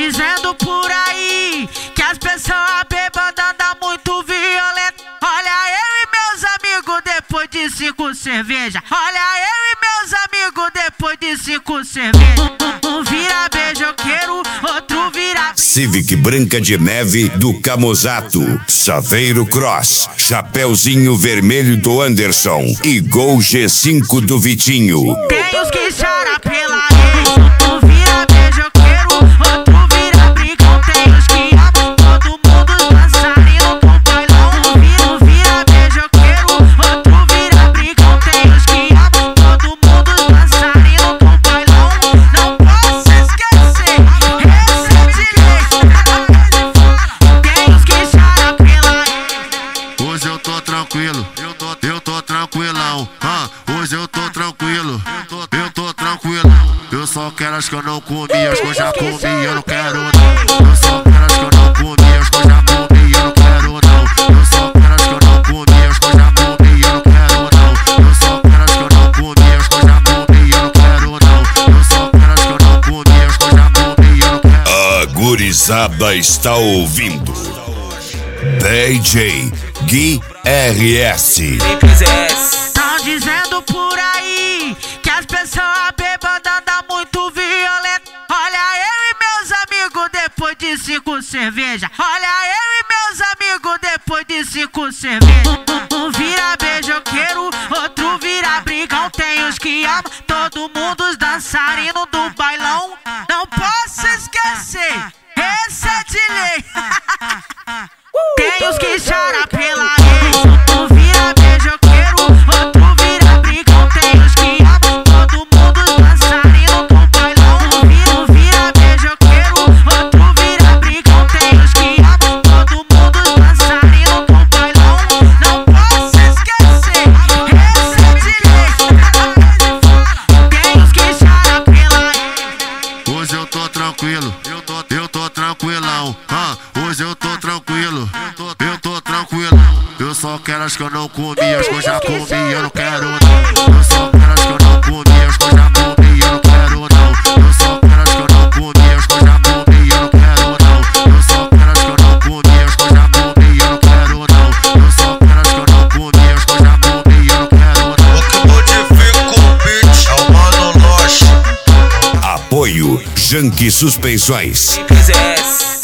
dizendo por aí que as pessoas bêbadas andam muito violento. Olha eu e meus amigos depois de 5 cervejas. Olha eu e meus amigos depois de 5 cervejas. Um vira beijoqueiro, outro vira Civic Branca de Neve do Camozato, Saveiro Cross, Chapeuzinho Vermelho do Anderson e Gol G5 do Vitinho. Tem os que choram pela ex. Um vira beijoqueiro, outro vira brigão. Tem os que amam todo mundo dançarino do bailão. Um vira beijoqueiro, outro vira brigão. Tem os que amam todo mundo dançarino do bailão. Não posso esquecer, esse é de lei. Tem os que choram pela ex. Hoje eu tô tranquilo, eu tô tranquilão. Hoje eu tô tranquilo, eu tô tranquilo. Eu só quero as que eu não comi, as que eu já comi, eu não quero não. Eu só quero as que eu não comi, as que eu já comi, eu não quero não. Eu só quero as que eu não comi, as que eu já comi, eu não quero não. Eu só quero as que eu não comi, as que eu já comi, eu não quero não. Eu só quero as que eu não comi, as que eu já comi, eu não quero. A gurizada está ouvindo DJ Gui RS. Tão dizendo por aí que as pessoas bêbadas andam muito violento. Olha eu e meus amigos depois de 5 cervejas. Olha eu e meus amigos depois de 5 cervejas. Um vira beijoqueiro, outro vira brigão. Tem os que amam todo mundo, os dançarinos do bailão. Não posso esquecer, esse é de lei. Tem os que choram pela ex. Um vira beijoqueiro, outro vira brigão. Tem os que amam todo mundo dançarino do bailão. Um vira beijoqueiro, outro vira brigão. Tem os que amam todo mundo dançarino do bailão. Não posso esquecer, esse é de lei. Tem os que choram pela ex. Hoje eu tô tranquilo, eu tô tranquilão. Hoje eu tô tranquilo, eu tô tranquilo. Eu só quero as que eu não comi, as que eu já comi, eu não quero não. Eu só quero as que eu não comi, as que eu já comi, eu não quero não. Eu só quero as que eu não comi, as que eu já comi, eu não quero não. Eu só quero as que eu não comi, as que eu já comi, eu não quero não. Eu só quero as que eu não comi, as que eu já comi, eu não quero não. O que modifica o beat é o Mano Loche. Apoio Janque Suspensões.